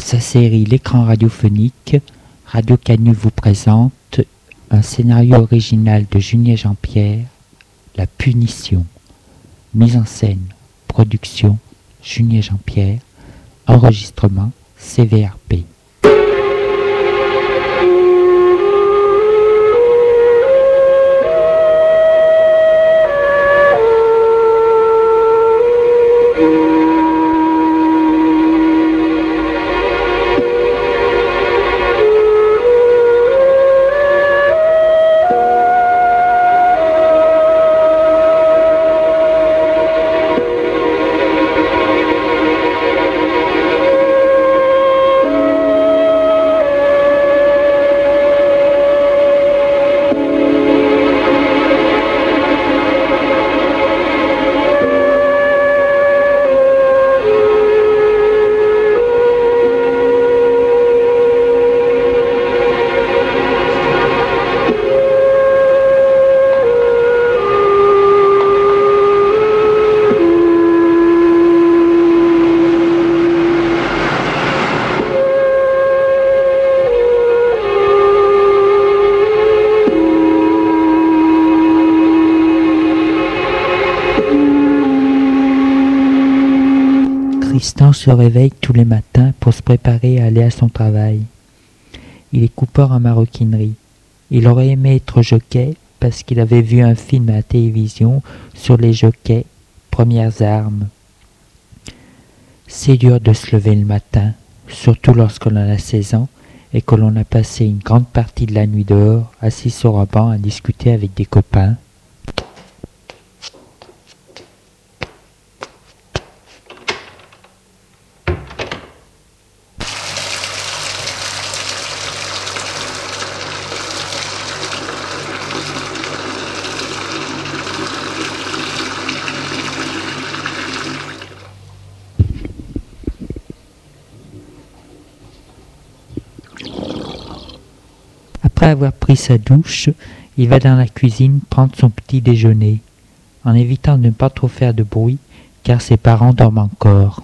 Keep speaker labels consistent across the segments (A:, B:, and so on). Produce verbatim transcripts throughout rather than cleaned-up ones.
A: sa série L'écran radiophonique, Radio Canu vous présente un scénario original de Julien Jean-Pierre, La Punition. Mise en scène, production, Julien Jean-Pierre, enregistrement, C V R P. Tristan se réveille tous les matins pour se préparer à aller à son travail. Il est coupeur en maroquinerie. Il aurait aimé être jockey parce qu'il avait vu un film à la télévision sur les jockeys, premières armes. C'est dur de se lever le matin, surtout lorsque l'on a seize ans et que l'on a passé une grande partie de la nuit dehors, assis sur un banc à discuter avec des copains. Après avoir pris sa douche, il va dans la cuisine prendre son petit déjeuner, en évitant de ne pas trop faire de bruit, car ses parents dorment encore.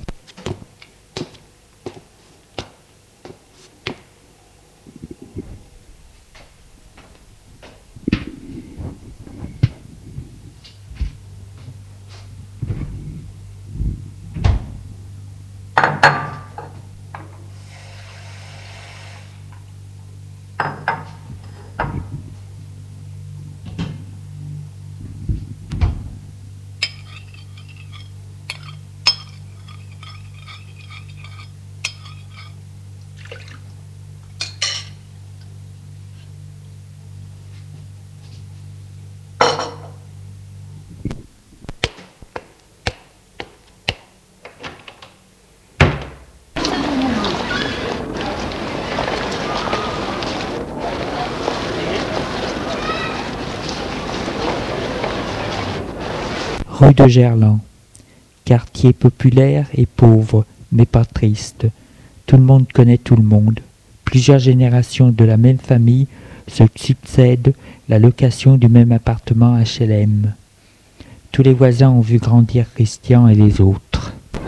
A: Rue de Gerland, quartier populaire et pauvre, mais pas triste. Tout le monde connaît tout le monde. Plusieurs générations de la même famille se succèdent la location du même appartement H L M. Tous les voisins ont vu grandir Christian et les autres.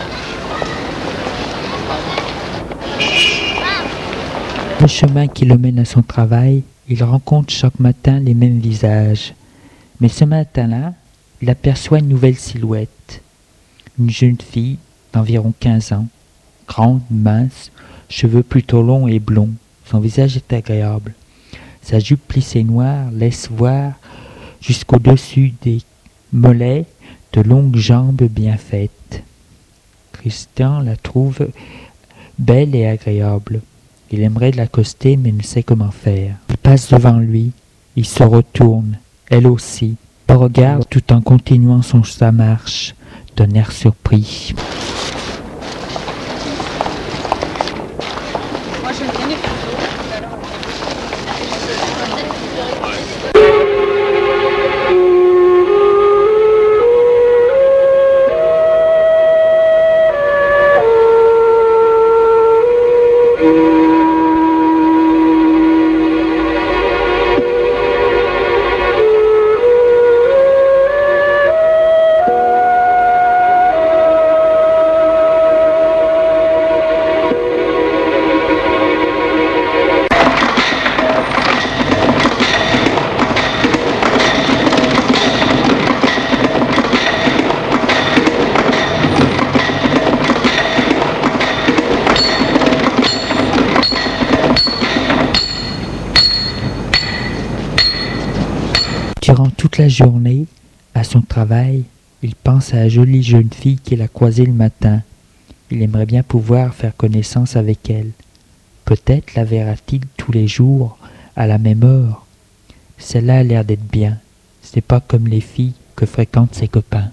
A: Le chemin qui le mène à son travail, il rencontre chaque matin les mêmes visages. Mais ce matin-là, il aperçoit une nouvelle silhouette. Une jeune fille d'environ quinze ans, grande, mince, cheveux plutôt longs et blonds. Son visage est agréable. Sa jupe plissée noire laisse voir jusqu'au-dessus des mollets de longues jambes bien faites. Christian la trouve belle et agréable. Il aimerait l'accoster mais ne sait comment faire. Il passe devant lui, il se retourne, elle aussi. Il regarde tout en continuant son, sa marche, d'un air surpris. Durant toute la journée, à son travail, il pense à la jolie jeune fille qu'il a croisée le matin. Il aimerait bien pouvoir faire connaissance avec elle. Peut-être la verra-t-il tous les jours, à la même heure. Celle-là a l'air d'être bien. C'est pas comme les filles que fréquentent ses copains.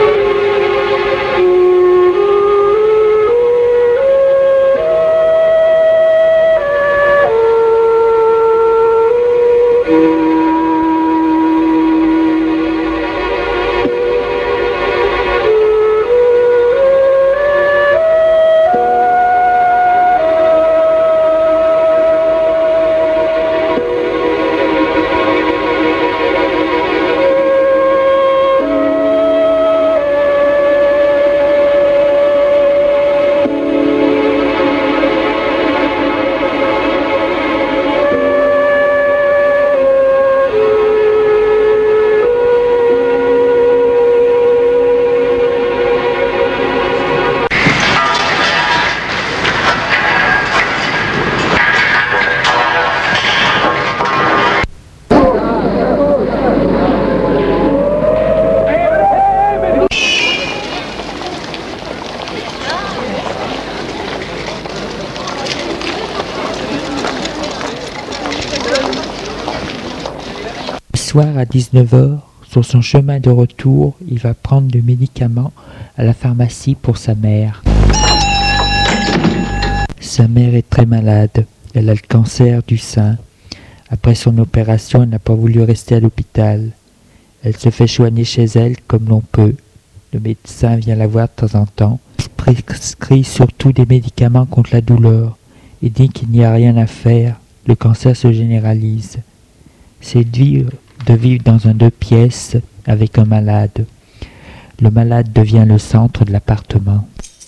A: Le soir à dix-neuf heures, sur son chemin de retour, il va prendre des médicaments à la pharmacie pour sa mère. Sa mère est très malade, elle a le cancer du sein. Après son opération, elle n'a pas voulu rester à l'hôpital. Elle se fait soigner chez elle comme l'on peut. Le médecin vient la voir de temps en temps. Il prescrit surtout des médicaments contre la douleur. Il dit qu'il n'y a rien à faire, le cancer se généralise. C'est dur de vivre dans un deux pièces avec un malade. Le malade devient le centre de l'appartement.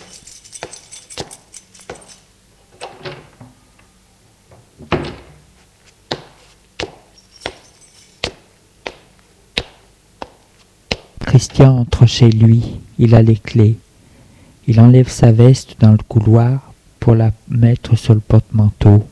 A: Christian entre chez lui, il a les clés. Il enlève sa veste dans le couloir pour la mettre sur le porte-manteau.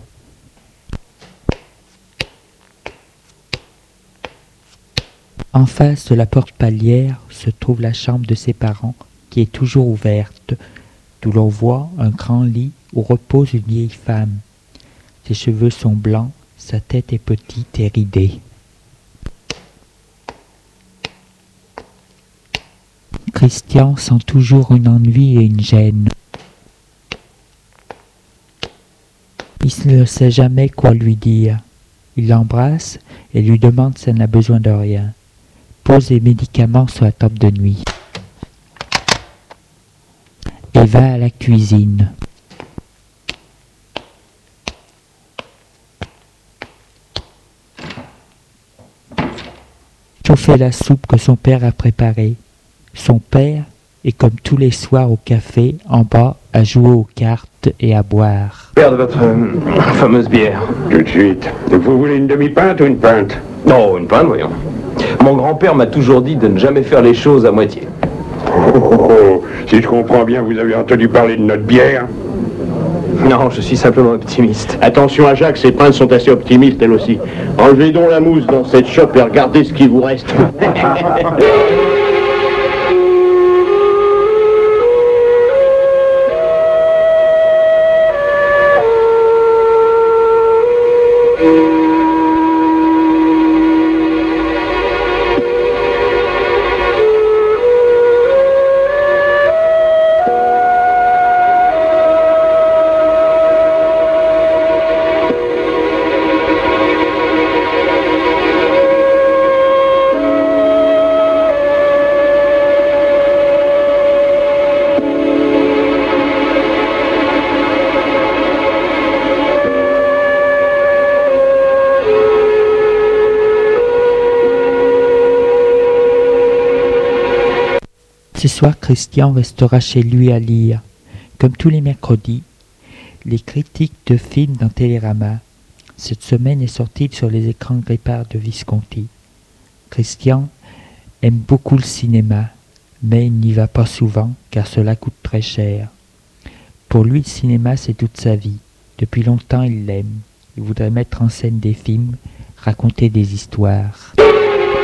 A: En face de la porte palière se trouve la chambre de ses parents, qui est toujours ouverte, d'où l'on voit un grand lit où repose une vieille femme. Ses cheveux sont blancs, sa tête est petite et ridée. Christian sent toujours un ennui et une gêne. Il ne sait jamais quoi lui dire. Il l'embrasse et lui demande si elle n'a besoin de rien. Pose les médicaments sur la table de nuit et va à la cuisine. Chauffer la soupe que son père a préparée. Son père est comme tous les soirs au café, en bas, à jouer aux cartes et à boire.
B: Père de votre euh, fameuse bière.
C: Tout de suite. Vous voulez une demi-pinte ou une pinte?
B: Non, une pinte, voyons. Mon grand-père m'a toujours dit de ne jamais faire les choses à moitié.
C: Oh, oh, oh. Si je comprends bien, vous avez entendu parler de notre bière?
B: Non, je suis simplement optimiste.
D: Attention à Jacques, ces pintes sont assez optimistes, elles aussi. Enlevez donc la mousse dans cette chope et regardez ce qui vous reste.
A: Ce soir, Christian restera chez lui à lire. Comme tous les mercredis, les critiques de films dans Télérama. Cette semaine est sortie sur les écrans Grippard de Visconti. Christian aime beaucoup le cinéma, mais il n'y va pas souvent car cela coûte très cher. Pour lui, le cinéma, c'est toute sa vie. Depuis longtemps, il l'aime. Il voudrait mettre en scène des films, raconter des histoires.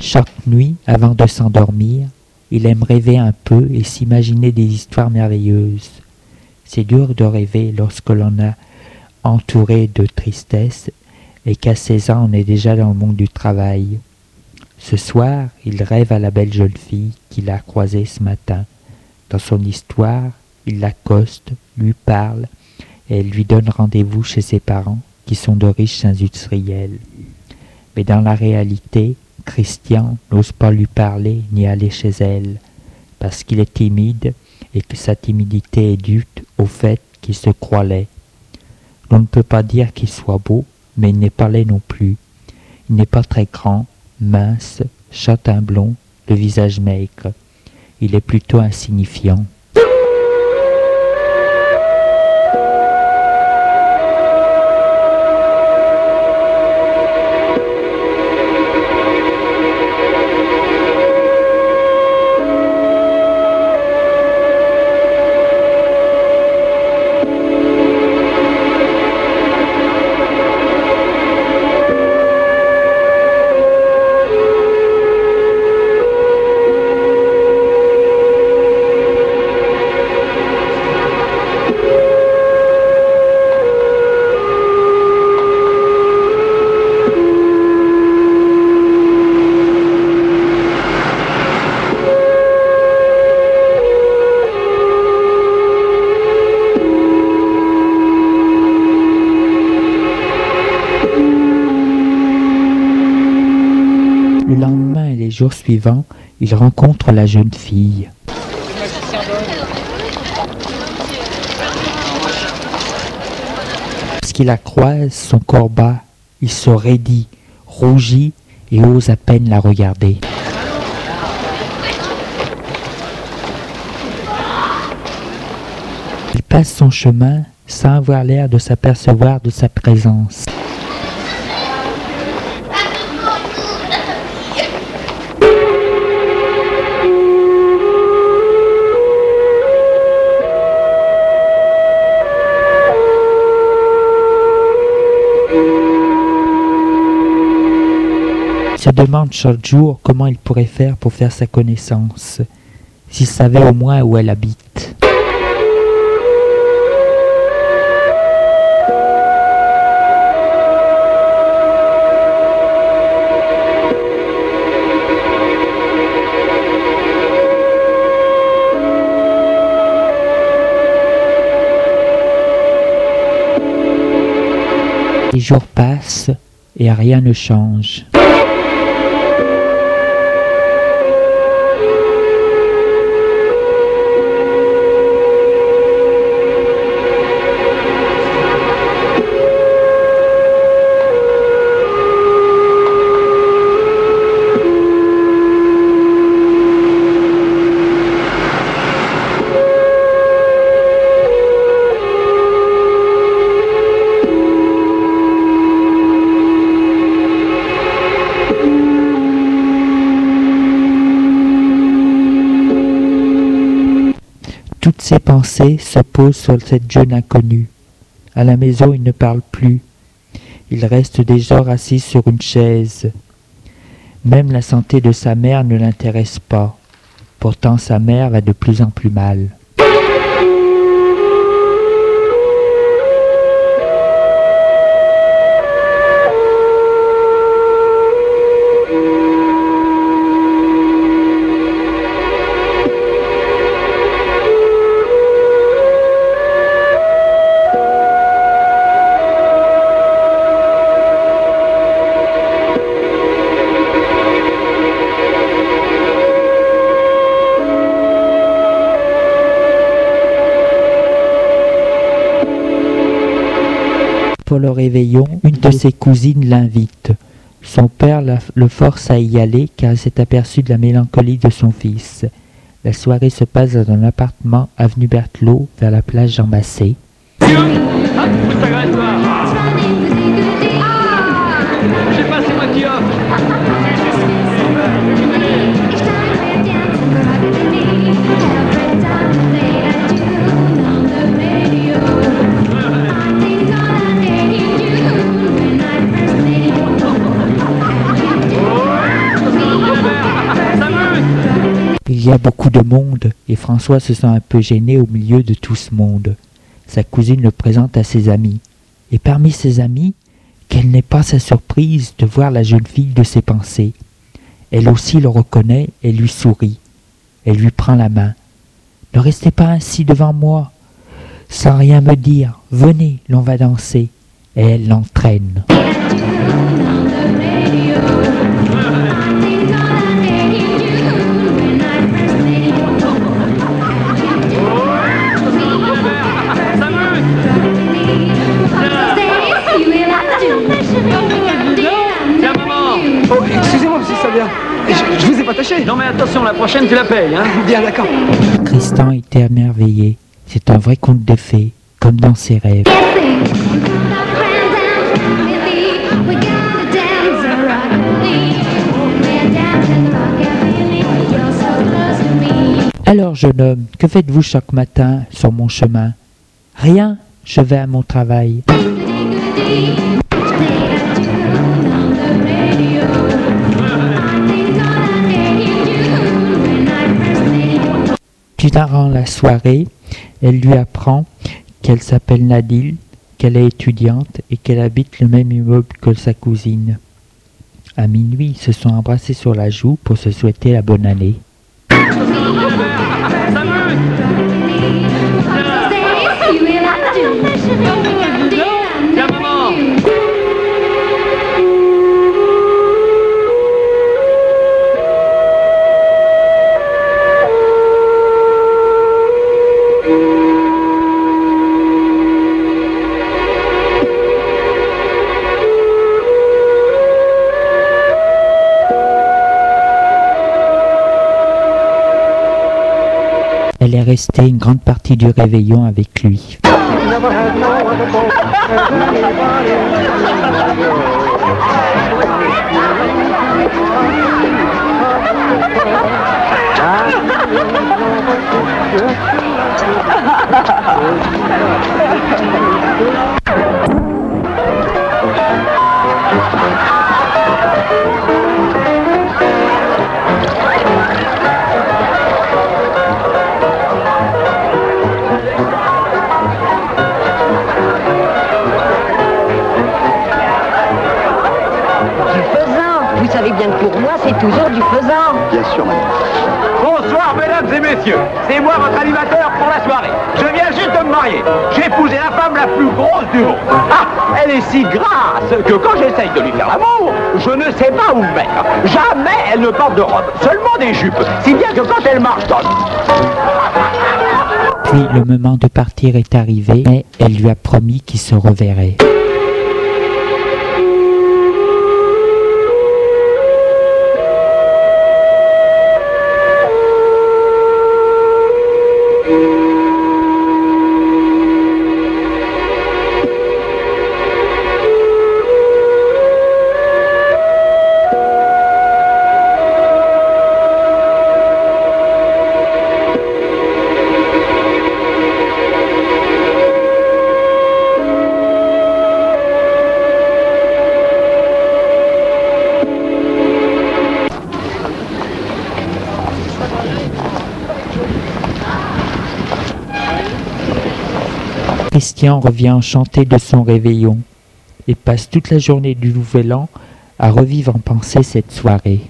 A: Chaque nuit, avant de s'endormir, il aime rêver un peu et s'imaginer des histoires merveilleuses. C'est dur de rêver lorsque l'on a entouré de tristesse et qu'à seize ans on est déjà dans le monde du travail. Ce soir, il rêve à la belle jeune fille qu'il a croisée ce matin. Dans son histoire, il l'accoste, lui parle et elle lui donne rendez-vous chez ses parents qui sont de riches industriels. Mais dans la réalité, Christian n'ose pas lui parler ni aller chez elle, parce qu'il est timide et que sa timidité est due au fait qu'il se croit laid. L'on ne peut pas dire qu'il soit beau, mais il n'est pas laid non plus. Il n'est pas très grand, mince, châtain blond, le visage maigre. Il est plutôt insignifiant. Le lendemain et les jours suivants, il rencontre la jeune fille. Lorsqu'il la croise, son corps bat, il se raidit, rougit et ose à peine la regarder. Il passe son chemin sans avoir l'air de s'apercevoir de sa présence. Il se demande chaque jour comment il pourrait faire pour faire sa connaissance, s'il savait au moins où elle habite. Les jours passent et rien ne change. Toutes ses pensées se posent sur cette jeune inconnue. À la maison, il ne parle plus. Il reste des heures assis sur une chaise. Même la santé de sa mère ne l'intéresse pas. Pourtant, sa mère va de plus en plus mal. Pour le réveillon, une de ses cousines l'invite. Son père la, le force à y aller car il s'est aperçu de la mélancolie de son fils. La soirée se passe dans un appartement avenue Berthelot vers la plage Jean Massé. pas beaucoup de monde et François se sent un peu gêné au milieu de tout ce monde. Sa cousine le présente à ses amis. Et parmi ses amis, quelle n'est pas sa surprise de voir la jeune fille de ses pensées. Elle aussi le reconnaît et lui sourit. Elle lui prend la main. « Ne restez pas ainsi devant moi, sans rien me dire. Venez, l'on va danser. » Et elle l'entraîne.
E: Oh, excusez-moi, monsieur Sabia. Je, je vous ai pas taché.
F: Non mais attention, la prochaine tu la payes, hein.
E: Bien, d'accord.
A: Tristan était émerveillé. C'est un vrai conte de fées, comme dans ses rêves. Alors, jeune homme, que faites-vous chaque matin sur mon chemin? Rien, je vais à mon travail. Durant la soirée, elle lui apprend qu'elle s'appelle Nadine, qu'elle est étudiante et qu'elle habite le même immeuble que sa cousine. À minuit, ils se sont embrassés sur la joue pour se souhaiter la bonne année. Elle est restée une grande partie du réveillon avec lui.
G: Vous savez bien que pour moi, c'est toujours du faisan.
D: Bien sûr, madame.
B: Bonsoir, mesdames et messieurs. C'est moi, votre animateur pour la soirée. Je viens juste de me marier. J'ai épousé la femme la plus grosse du monde. Ah, elle est si grasse que quand j'essaye de lui faire l'amour, je ne sais pas où me mettre. Jamais elle ne porte de robe, seulement des jupes. Si bien que quand elle marche dans...
A: Puis le moment de partir est arrivé, mais elle lui a promis qu'ils se reverraient. Christian revient enchanté de son réveillon et passe toute la journée du Nouvel An à revivre en pensée cette soirée.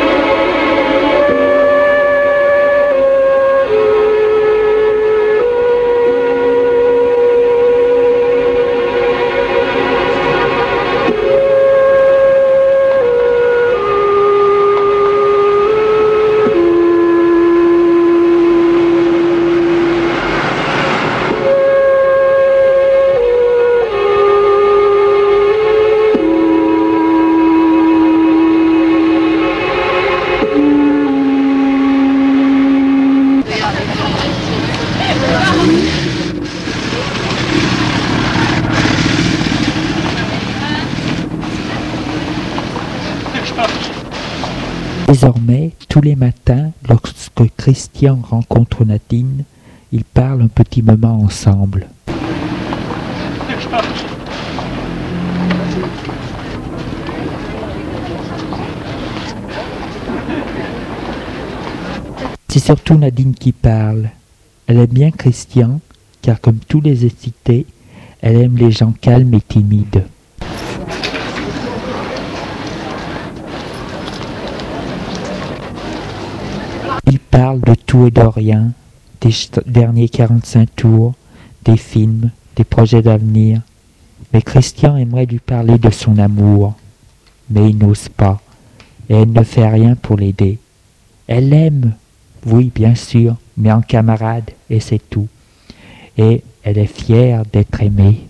A: Désormais, tous les matins, lorsque Christian rencontre Nadine, ils parlent un petit moment ensemble. C'est c'est surtout Nadine qui parle. Elle aime bien Christian, car comme tous les excités, elle aime les gens calmes et timides. Il parle de tout et de rien, des ch- derniers quarante-cinq tours, des films, des projets d'avenir. Mais Christian aimerait lui parler de son amour. Mais il n'ose pas, et elle ne fait rien pour l'aider. Elle l'aime, oui bien sûr, mais en camarade, et c'est tout. Et elle est fière d'être aimée.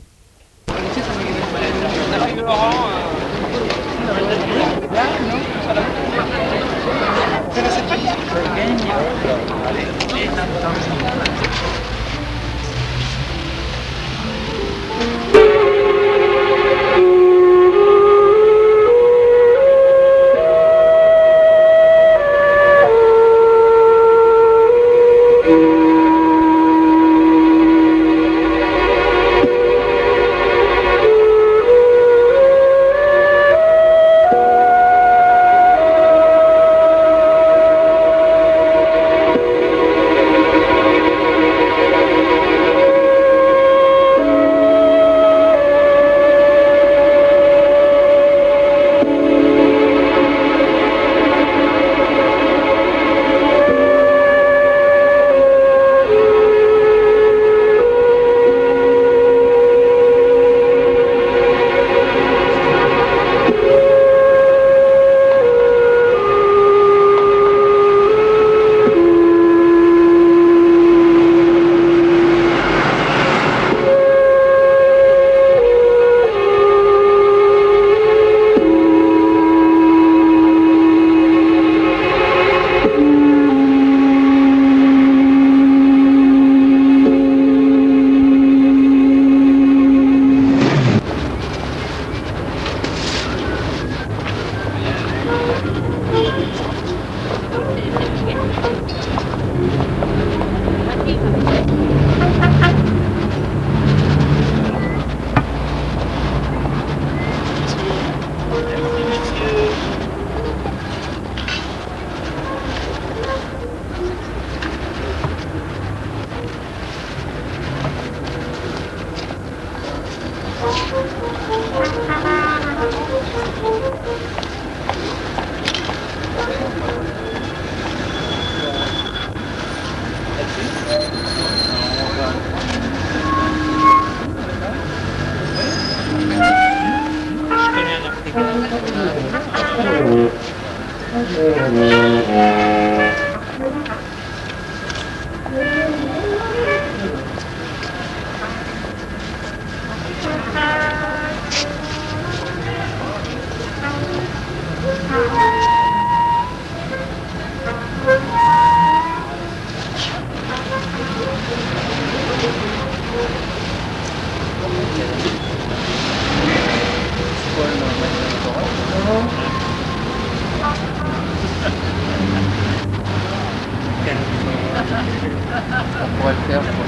H: On pourrait le faire pour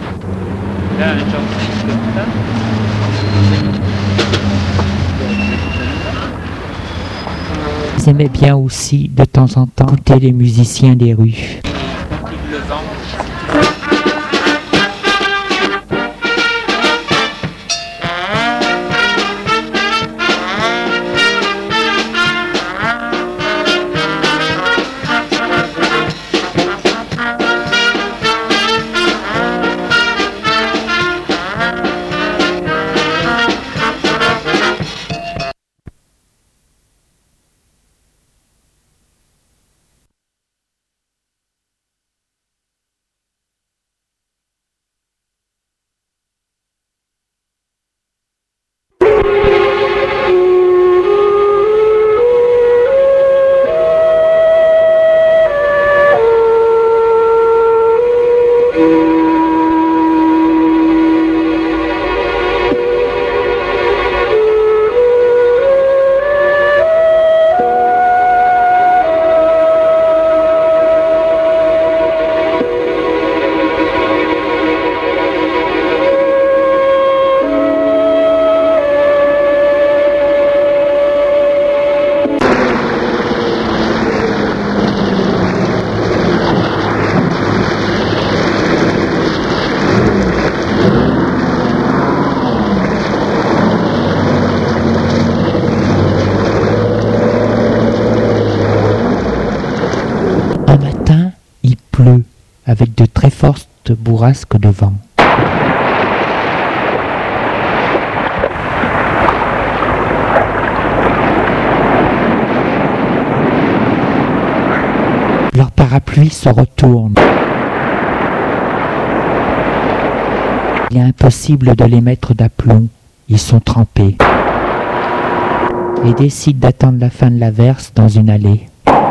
H: les...
F: Là, un genre comme ça.
A: Ils aimaient bien aussi, de temps en temps, écouter les musiciens des rues.
F: Le vent.
A: avec de très fortes bourrasques de vent. Leurs parapluies se retournent. Il est impossible de les mettre d'aplomb, ils sont trempés. Et décident d'attendre la fin de l'averse dans une allée.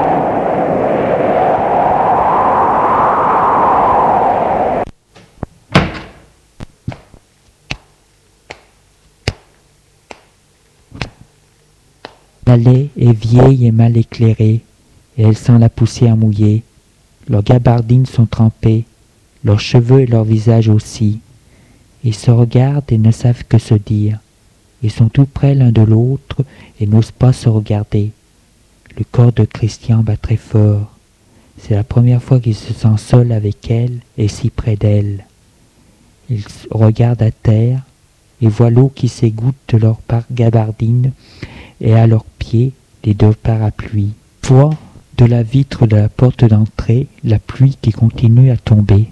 A: L'allée est vieille et mal éclairée, et elle sent la poussière mouillée. Leurs gabardines sont trempées, leurs cheveux et leur visage aussi. Ils se regardent et ne savent que se dire. Ils sont tout près l'un de l'autre et n'osent pas se regarder. Le corps de Christian bat très fort. C'est la première fois qu'il se sent seul avec elle et si près d'elle. Il regarde à terre et voit l'eau qui s'égoutte de leurs gabardines et à leurs pieds les deux parapluies. Voit de la vitre de la porte d'entrée la pluie qui continue à tomber.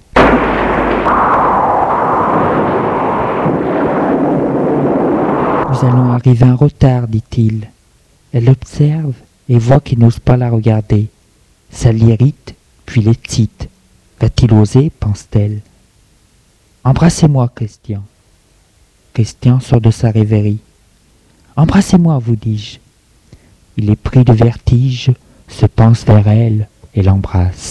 A: Nous allons arriver en retard, dit-il. Elle l'observe et voit qu'il n'ose pas la regarder. Ça l'irrite, puis l'excite. Va-t-il oser, pense-t-elle. Embrassez-moi, Christian. Christian sort de sa rêverie. Embrassez-moi, vous dis-je. Il est pris de vertige, se penche vers elle et l'embrasse.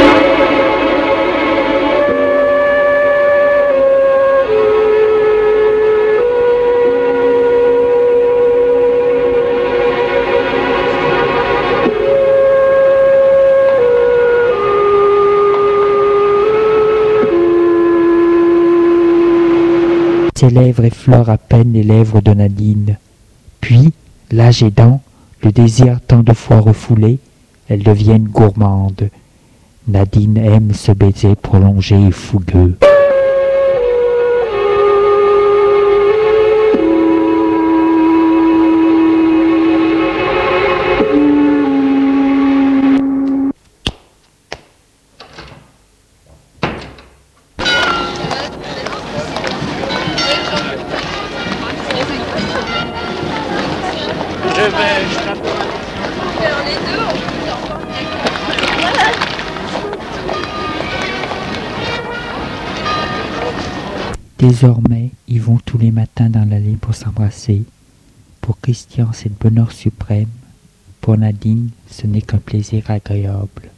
A: Ses lèvres effleurent à peine les lèvres de Nadine. Puis, l'âge aidant, le désir tant de fois refoulé, elles deviennent gourmandes. Nadine aime ce baiser prolongé et fougueux. Désormais, ils vont tous les matins dans l'allée pour s'embrasser. Pour Christian, c'est le bonheur suprême. Pour Nadine, ce n'est qu'un plaisir agréable.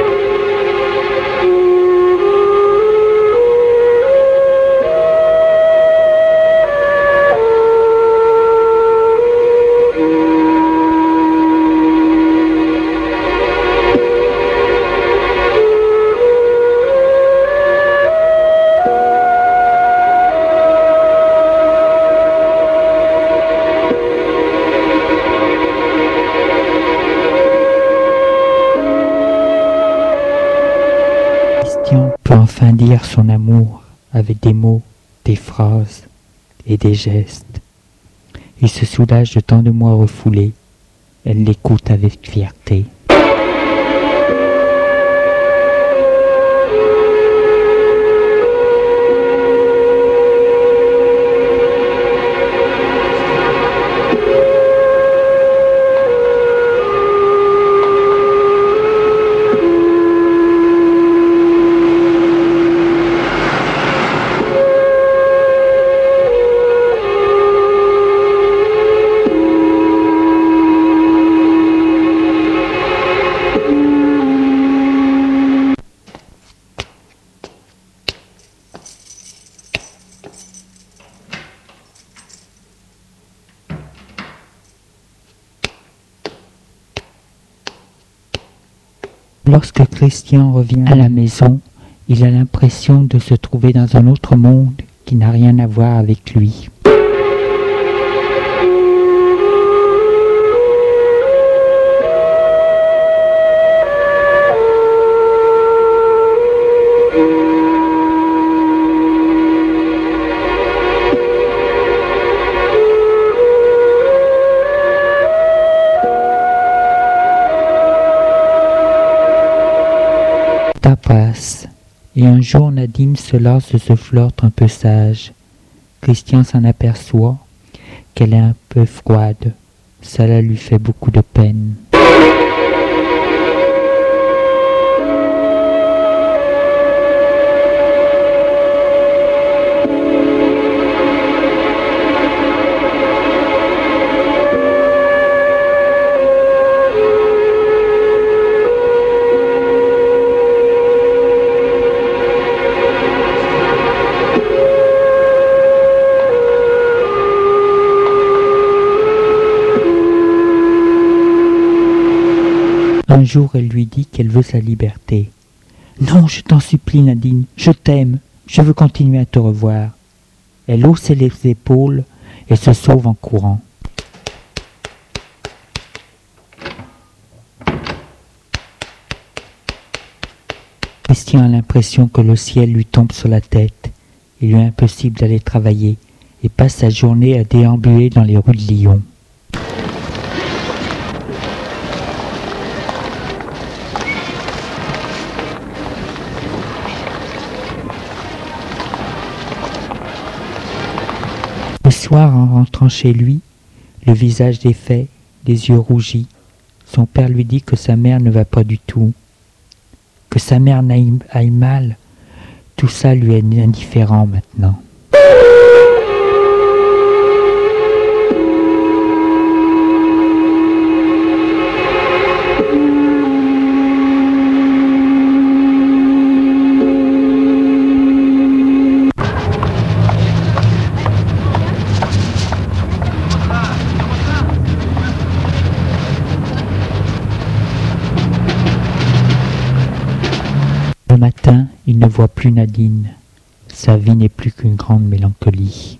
A: Peut enfin dire son amour avec des mots, des phrases et des gestes. Il se soulage de tant de mots refoulés. Elle l'écoute avec fierté. Lorsque Christian revient à la maison, il a l'impression de se trouver dans un autre monde qui n'a rien à voir avec lui. Passe. Et un jour, Nadine se lasse de ce flirt un peu sage. Christian s'en aperçoit qu'elle est un peu froide. Cela lui fait beaucoup de peine. Un jour, elle lui dit qu'elle veut sa liberté. « Non, je t'en supplie, Nadine, je t'aime, je veux continuer à te revoir. » Elle hausse les épaules et se sauve en courant. Christian a l'impression que le ciel lui tombe sur la tête. Il lui est impossible d'aller travailler et passe sa journée à déambuler dans les rues de Lyon. Le soir, en rentrant chez lui, le visage défait, les yeux rougis, son père lui dit que sa mère ne va pas du tout, que sa mère aille mal. Tout ça lui est indifférent maintenant. Le matin, il ne voit plus Nadine. Sa vie n'est plus qu'une grande mélancolie.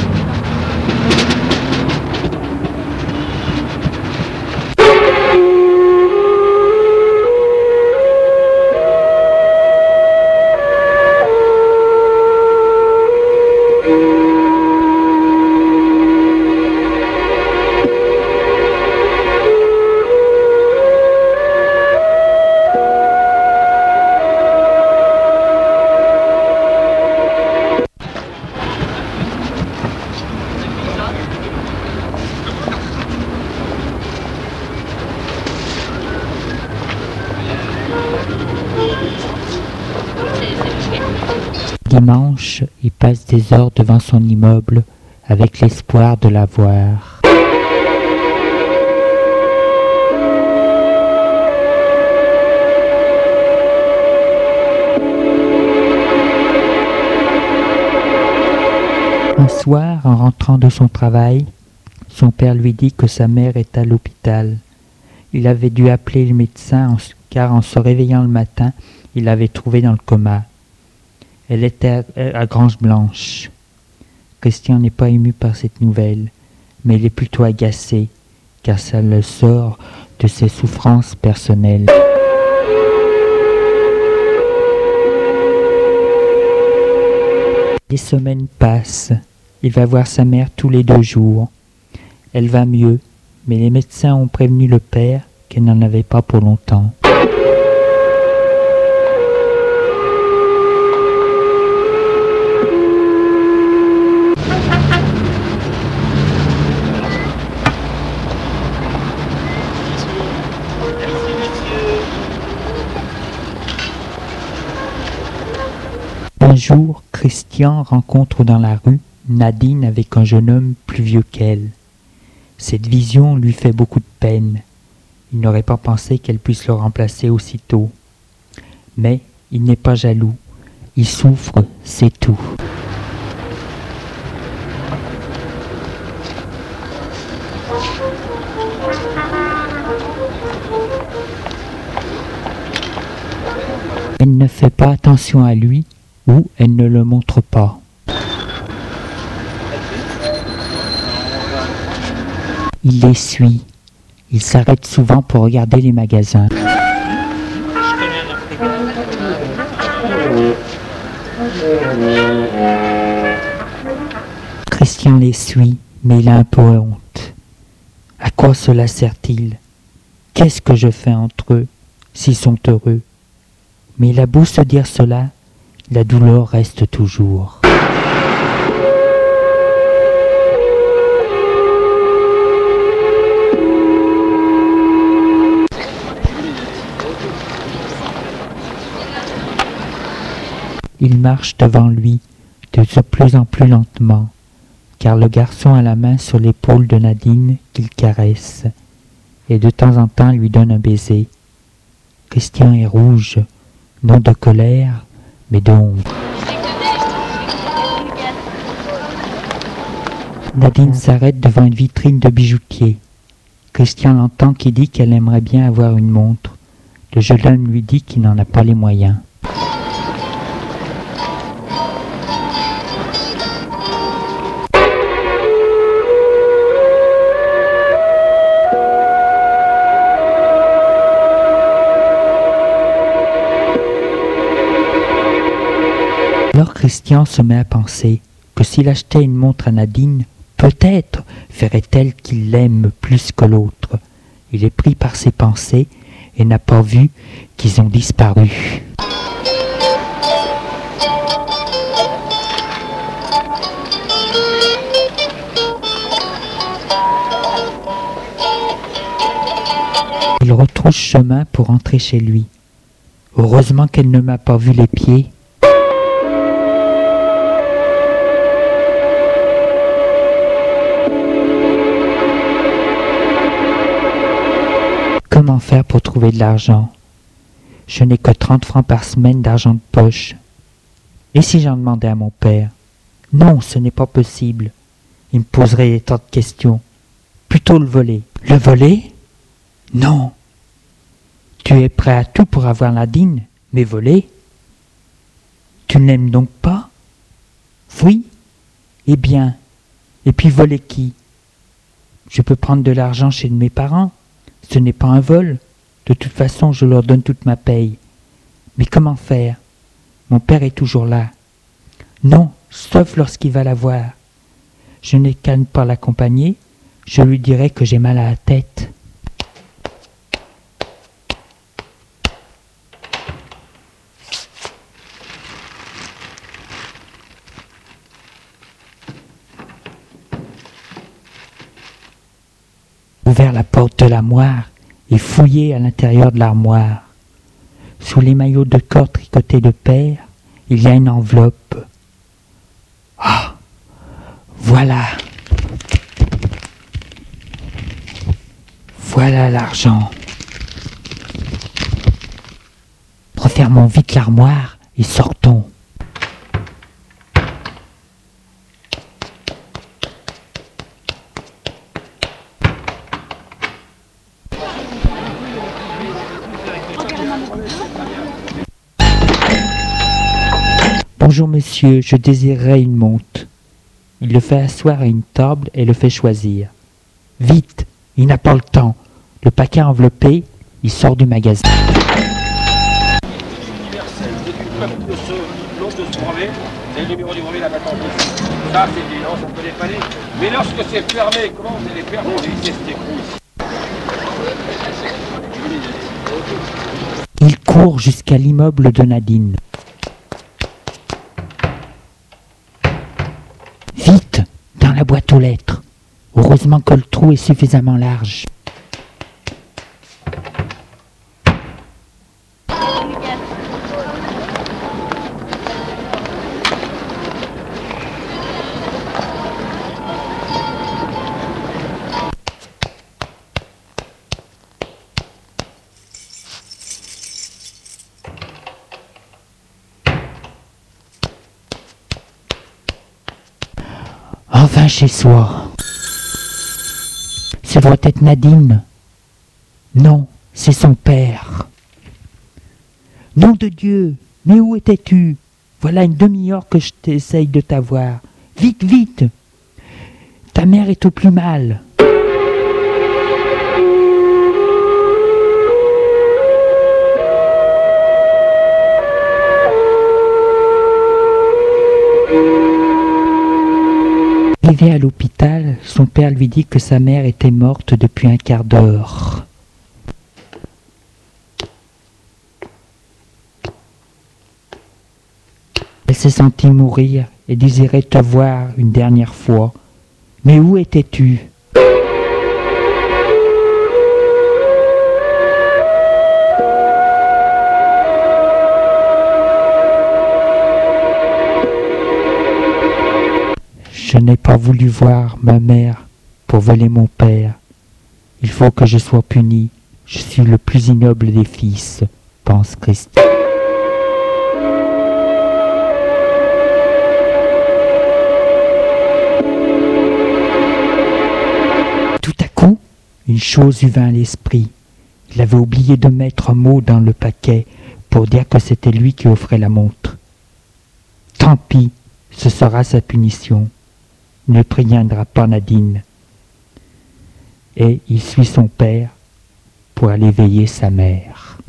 A: Dimanche, il passe des heures devant son immeuble avec l'espoir de la voir. Un soir, en rentrant de son travail, son père lui dit que sa mère est à l'hôpital. Il avait dû appeler le médecin car en se réveillant le matin, il l'avait trouvée dans le coma. Elle était à, à Grange-Blanche. Christian n'est pas ému par cette nouvelle, mais il est plutôt agacé, car ça le sort de ses souffrances personnelles. Les semaines passent. Il va voir sa mère tous les deux jours. Elle va mieux, mais les médecins ont prévenu le père qu'elle n'en avait pas pour longtemps. Un jour, Christian rencontre dans la rue Nadine avec un jeune homme plus vieux qu'elle. Cette vision lui fait beaucoup de peine. Il n'aurait pas pensé qu'elle puisse le remplacer aussitôt. Mais il n'est pas jaloux. Il souffre, c'est tout. Elle ne fait pas attention à lui ou elle ne le montre pas. Il les suit. Il s'arrête souvent pour regarder les magasins. Christian les suit, mais il a un peu honte. À quoi cela sert-il? Qu'est-ce que je fais entre eux, s'ils sont heureux? Mais il a beau se dire cela, La douleur reste toujours. Il marche devant lui de plus en plus lentement, car le garçon a la main sur l'épaule de Nadine qu'il caresse, et de temps en temps lui donne un baiser. Christian est rouge, non de colère, mais de honte. Nadine s'arrête devant une vitrine de bijoutier. Christian l'entend qui dit qu'elle aimerait bien avoir une montre. Le jeune homme lui dit qu'il n'en a pas les moyens. Alors Christian se met à penser que s'il achetait une montre à Nadine, peut-être ferait-elle qu'il l'aime plus que l'autre. Il est pris par ses pensées et n'a pas vu qu'ils ont disparu. Il retrouve chemin pour rentrer chez lui. Heureusement qu'elle ne m'a pas vu les pieds. Comment faire pour trouver de l'argent? Je n'ai que trente francs par semaine d'argent de poche. Et si j'en demandais à mon père? Non, ce n'est pas possible. Il me poserait des tas de questions. Plutôt le voler. Le voler? Non. Tu es prêt à tout pour avoir Nadine, mais voler? Tu ne l'aimes donc pas? Oui. Eh bien. Et puis voler qui? Je peux prendre de l'argent chez mes parents. Ce n'est pas un vol. De toute façon, je leur donne toute ma paye. Mais comment faire? Mon père est toujours là. Non, sauf lorsqu'il va la voir. Je n'ai qu'à ne pas l'accompagner. Je lui dirai que j'ai mal à la tête. Ouvert la porte de l'armoire et fouillé à l'intérieur de l'armoire. Sous les maillots de corps tricotés de pair, il y a une enveloppe. Ah, voilà. Voilà l'argent. Refermons vite l'armoire et sortons. Bonjour monsieur, je désirerais une montre. Il le fait asseoir à une table et le fait choisir. Vite, il n'a pas le temps. Le paquet enveloppé, il sort du magasin.
B: C'est le numéro du brevet, la patente. Ça, c'est des lances, on peut les faner. Mais lorsque c'est fermé, comment vous allez faire pour éviter cet écrou ici?
A: Il court jusqu'à l'immeuble de Nadine. Vite, dans la boîte aux lettres. Heureusement que le trou est suffisamment large. Enfin chez soi. Ce doit être Nadine. Non, c'est son père. Nom de Dieu, mais où étais-tu? Voilà une demi-heure que je t'essaye de t'avoir. Vite, vite. Ta mère est au plus mal. Arrivé à l'hôpital, son père lui dit que sa mère était morte depuis un quart d'heure. s'est sentie mourir et désirait te voir une dernière fois. Mais où étais-tu ? Je n'ai pas voulu voir ma mère pour voler mon père. Il faut que je sois puni. Je suis le plus ignoble des fils, pense Christ. Tout à coup, une chose lui vint à l'esprit. Il avait oublié de mettre un mot dans le paquet pour dire que c'était lui qui offrait la montre. Tant pis, ce sera sa punition. Il ne préviendra pas Nadine. Et il suit son père pour aller veiller sa mère.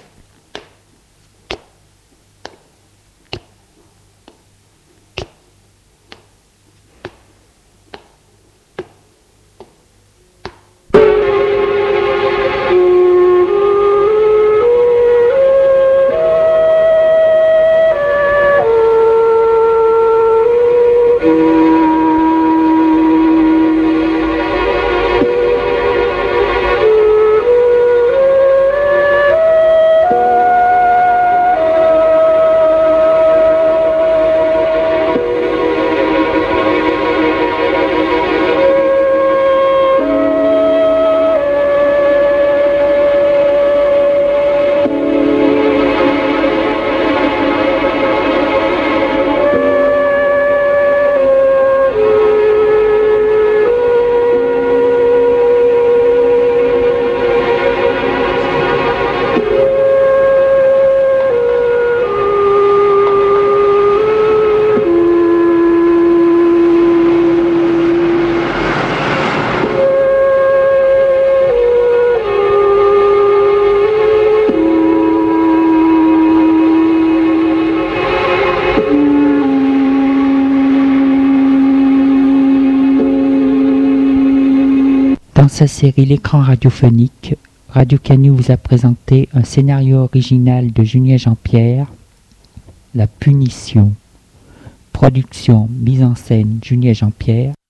A: Dans sa série L'écran radiophonique, Radio Canu vous a présenté un scénario original de Julien Jean-Pierre, La Punition. Production, mise en scène Julien Jean-Pierre.